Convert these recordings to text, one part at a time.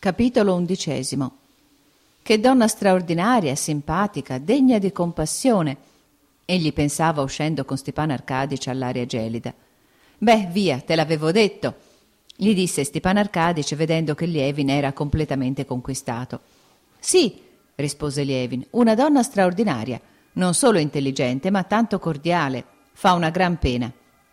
Capitolo 11. Che donna straordinaria, simpatica, degna di compassione, egli pensava uscendo con Stepan Arkadič all'aria gelida. Beh, via, te l'avevo detto, gli disse Stepan Arkadič vedendo che Lievin era completamente conquistato. Sì, rispose Lievin, una donna straordinaria, non solo intelligente, ma tanto cordiale, fa una gran pena.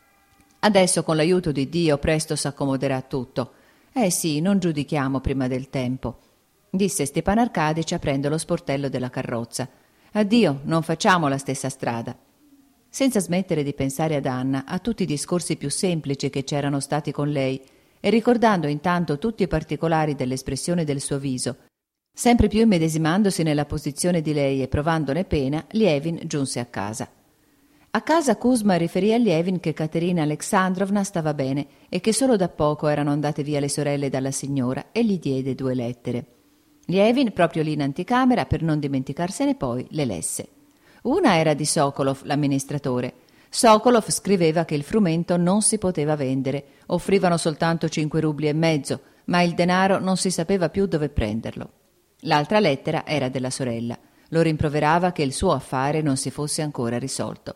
Adesso con l'aiuto di Dio presto s'accomoderà tutto. Sì, non giudichiamo prima del tempo, disse Stepan Arkadič aprendo lo sportello della carrozza. Addio, non facciamo la stessa strada. Senza smettere di pensare ad Anna, a tutti i discorsi più semplici che c'erano stati con lei, e ricordando intanto tutti i particolari dell'espressione del suo viso, sempre più immedesimandosi nella posizione di lei e provandone pena, Lievin giunse a casa. A casa Kuzma riferì a Lievin che Katerina Alexandrovna stava bene e che solo da poco erano andate via le sorelle dalla signora e gli diede 2 lettere. Lievin, proprio lì in anticamera, per non dimenticarsene poi, le lesse. Una era di Sokolov, l'amministratore. Sokolov scriveva che il frumento non si poteva vendere, offrivano soltanto 5 rubli e mezzo, ma il denaro non si sapeva più dove prenderlo. L'altra lettera era della sorella. Lo rimproverava che il suo affare non si fosse ancora risolto.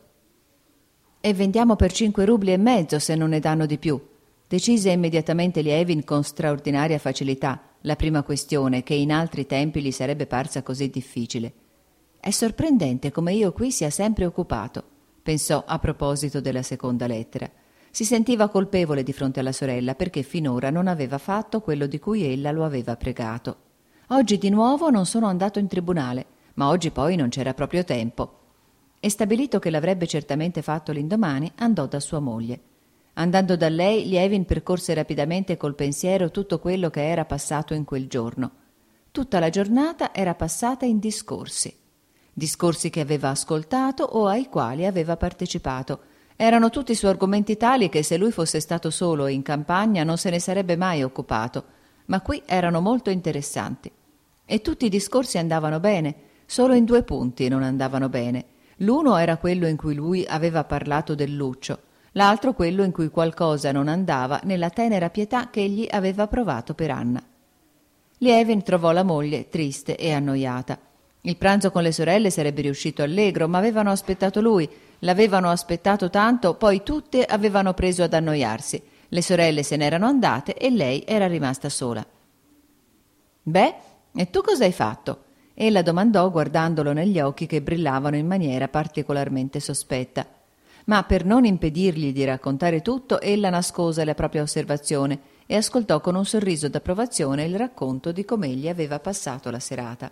E vendiamo per 5 rubli e mezzo se non ne danno di più, decise immediatamente Lievin con straordinaria facilità la prima questione che in altri tempi gli sarebbe parsa così difficile. È sorprendente come io qui sia sempre occupato, pensò a proposito della seconda lettera. Si sentiva colpevole di fronte alla sorella perché finora non aveva fatto quello di cui ella lo aveva pregato. Oggi di nuovo non sono andato in tribunale, ma oggi poi non c'era proprio tempo. E stabilito che l'avrebbe certamente fatto l'indomani, andò da sua moglie. Andando da lei, Lievin percorse rapidamente col pensiero tutto quello che era passato in quel giorno. Tutta la giornata era passata in discorsi che aveva ascoltato o ai quali aveva partecipato. Erano tutti su argomenti tali che se lui fosse stato solo in campagna non se ne sarebbe mai occupato, ma qui erano molto interessanti. E tutti i discorsi andavano bene, solo in 2 punti non andavano bene. L'uno era quello in cui lui aveva parlato del Luccio, l'altro quello in cui qualcosa non andava nella tenera pietà che egli aveva provato per Anna. Lievin trovò la moglie triste e annoiata. Il pranzo con le sorelle sarebbe riuscito allegro, ma avevano aspettato lui, l'avevano aspettato tanto, poi tutte avevano preso ad annoiarsi. Le sorelle se n'erano andate e lei era rimasta sola. «Beh, e tu cosa hai fatto?» Ella domandò guardandolo negli occhi che brillavano in maniera particolarmente sospetta. Ma per non impedirgli di raccontare tutto, ella nascose la propria osservazione e ascoltò con un sorriso d'approvazione il racconto di come egli aveva passato la serata.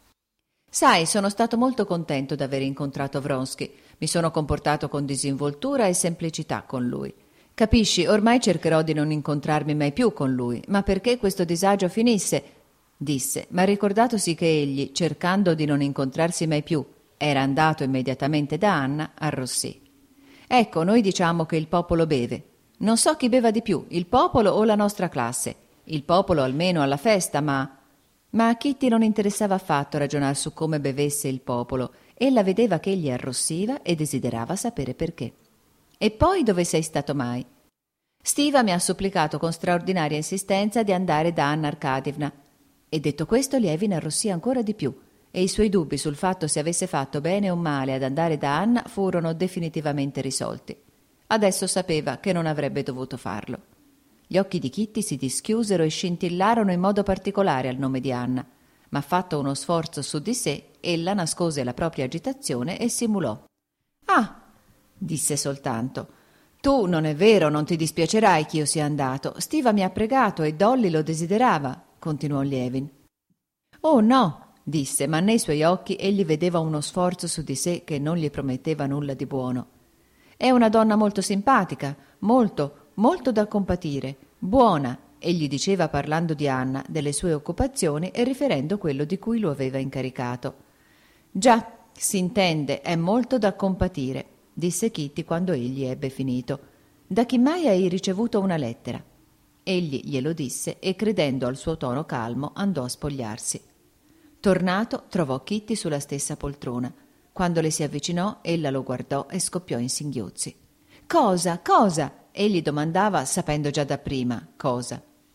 «Sai, sono stato molto contento d'aver incontrato Vronsky. Mi sono comportato con disinvoltura e semplicità con lui. Capisci, ormai cercherò di non incontrarmi mai più con lui, ma perché questo disagio finisse?» disse, ma ricordatosi che egli, cercando di non incontrarsi mai più, era andato immediatamente da Anna, arrossì. «Ecco, noi diciamo che il popolo beve. Non so chi beva di più, il popolo o la nostra classe. Il popolo almeno alla festa, ma a Kitty non interessava affatto ragionar su come bevesse il popolo. Ella vedeva che egli arrossiva e desiderava sapere perché. E poi dove sei stato mai? Stiva mi ha supplicato con straordinaria insistenza di andare da Anna Arkadievna. E detto questo Lievin arrossì ancora di più e i suoi dubbi sul fatto se avesse fatto bene o male ad andare da Anna furono definitivamente risolti. Adesso sapeva che non avrebbe dovuto farlo. Gli occhi di Kitty si dischiusero e scintillarono in modo particolare al nome di Anna, ma fatto uno sforzo su di sé, ella nascose la propria agitazione e simulò. «Ah!» disse soltanto. «Tu, non è vero, non ti dispiacerai che io sia andato. Stiva mi ha pregato e Dolly lo desiderava», continuò Lievin. «Oh no», disse, ma nei suoi occhi egli vedeva uno sforzo su di sé che non gli prometteva nulla di buono. «È una donna molto simpatica, molto, molto da compatire, buona», egli diceva parlando di Anna, delle sue occupazioni e riferendo quello di cui lo aveva incaricato. «Già, s'intende, è molto da compatire», disse Kitty quando egli ebbe finito. «Da chi mai hai ricevuto una lettera?» Egli glielo disse e, credendo al suo tono calmo, andò a spogliarsi. Tornato, trovò Kitty sulla stessa poltrona. Quando le si avvicinò, ella lo guardò e scoppiò in singhiozzi. «Cosa? Cosa?» egli domandava, sapendo già da prima cosa.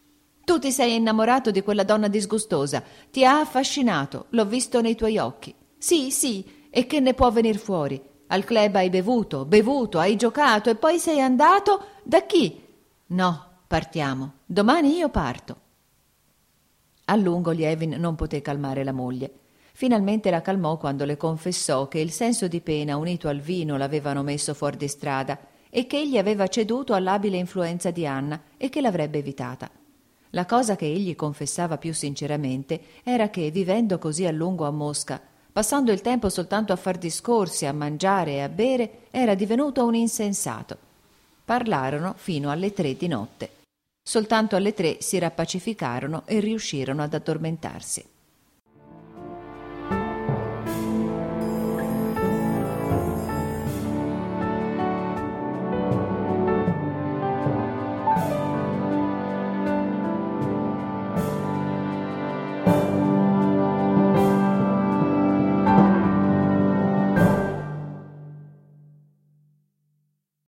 Tu ti sei innamorato di quella donna disgustosa, ti ha affascinato, l'ho visto nei tuoi occhi. Sì, sì, e che ne può venir fuori? Al club hai bevuto, hai giocato e poi sei andato da chi? No, partiamo. Domani io parto. A lungo Lievin non poté calmare la moglie. Finalmente la calmò quando le confessò che il senso di pena unito al vino l'avevano messo fuori di strada e che egli aveva ceduto all'abile influenza di Anna e che l'avrebbe evitata. La cosa che egli confessava più sinceramente era che, vivendo così a lungo a Mosca, passando il tempo soltanto a far discorsi, a mangiare e a bere, era divenuto un insensato. Parlarono fino alle 3 di notte. Soltanto alle 3 si rappacificarono e riuscirono ad addormentarsi.